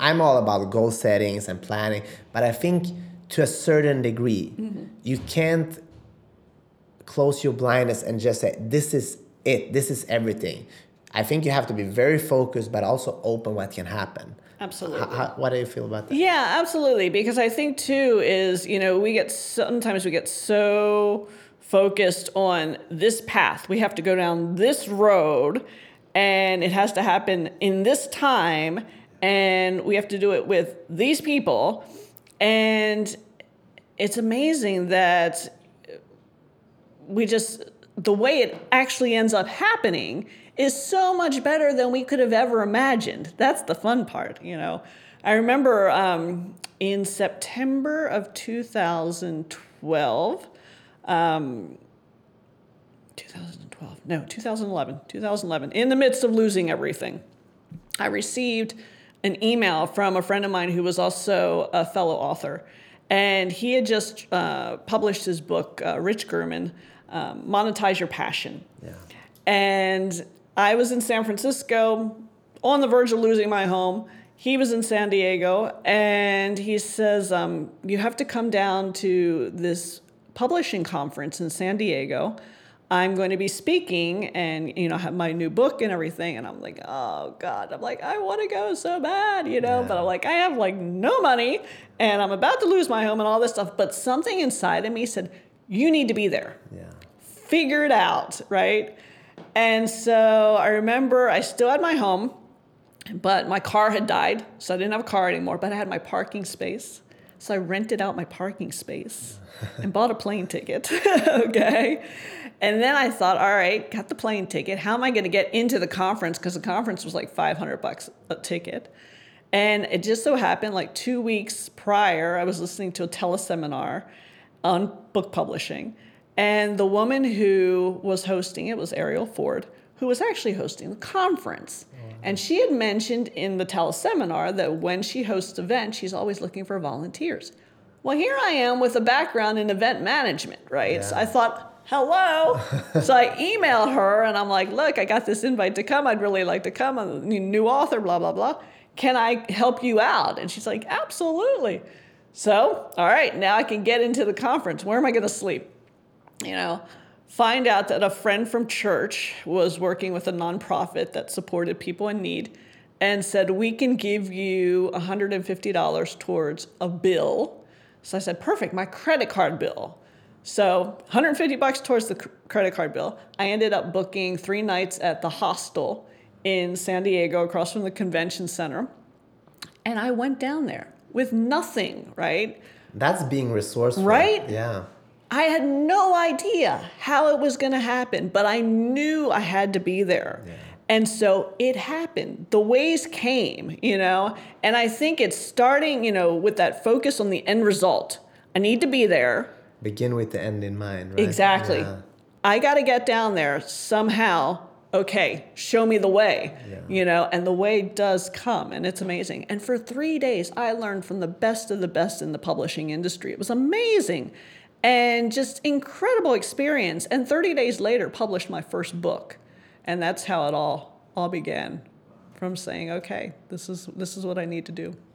I'm all about goal settings and planning, but I think to a certain degree, you can't close your blindness and just say, this is it, this is everything. I think you have to be very focused, but also open what can happen. Absolutely. What do you feel about that? Yeah, absolutely. Because I think too is, sometimes we get so focused on this path. We have to go down this road and it has to happen in this time and we have to do it with these people. And it's amazing that the way it actually ends up happening is so much better than we could have ever imagined. That's the fun part, I remember in September of 2011, 2011, in the midst of losing everything, I received an email from a friend of mine who was also a fellow author. And he had just published his book, Rich German, Monetize Your Passion. Yeah. And I was in San Francisco on the verge of losing my home. He was in San Diego, and he says, you have to come down to this publishing conference in San Diego. I'm going to be speaking and, have my new book and everything. And I'm like, oh, God. I'm like, I want to go so bad, But I'm like, I have, no money, and I'm about to lose my home and all this stuff. But something inside of me said, you need to be there. Yeah. Figure it out, right? And so I remember I still had my home, but my car had died, so I didn't have a car anymore, but I had my parking space. So I rented out my parking space and bought a plane ticket, okay? And then I thought, all right, got the plane ticket. How am I going to get into the conference? Because the conference was like $500 a ticket. And it just so happened, 2 weeks prior, I was listening to a teleseminar on book publishing. And the woman who was hosting it was Ariel Ford, who was actually hosting the conference. And she had mentioned in the teleseminar that when she hosts events, she's always looking for volunteers. Well, here I am with a background in event management, right? Yeah. So I thought, hello. So I emailed her and I'm like, look, I got this invite to come. I'd really like to come. I'm a new author, blah, blah, blah. Can I help you out? And she's like, absolutely. So, all right, now I can get into the conference. Where am I going to sleep? Find out that a friend from church was working with a nonprofit that supported people in need and said, we can give you $150 towards a bill. So I said, perfect, my credit card bill. So $150 towards the credit card bill. I ended up booking 3 nights at the hostel in San Diego across from the convention center. And I went down there with nothing, right? That's being resourceful. Right? Yeah. I had no idea how it was going to happen, but I knew I had to be there. Yeah. And so it happened. The ways came, and I think it's starting, with that focus on the end result. I need to be there. Begin with the end in mind, right? Exactly. Yeah. I got to get down there somehow. Okay, show me the way, and the way does come, and it's amazing. And for 3 days, I learned from the best of the best in the publishing industry. It was amazing. And just incredible experience. And 30 days later, published my first book. And that's how it all began, from saying, okay, this is what I need to do.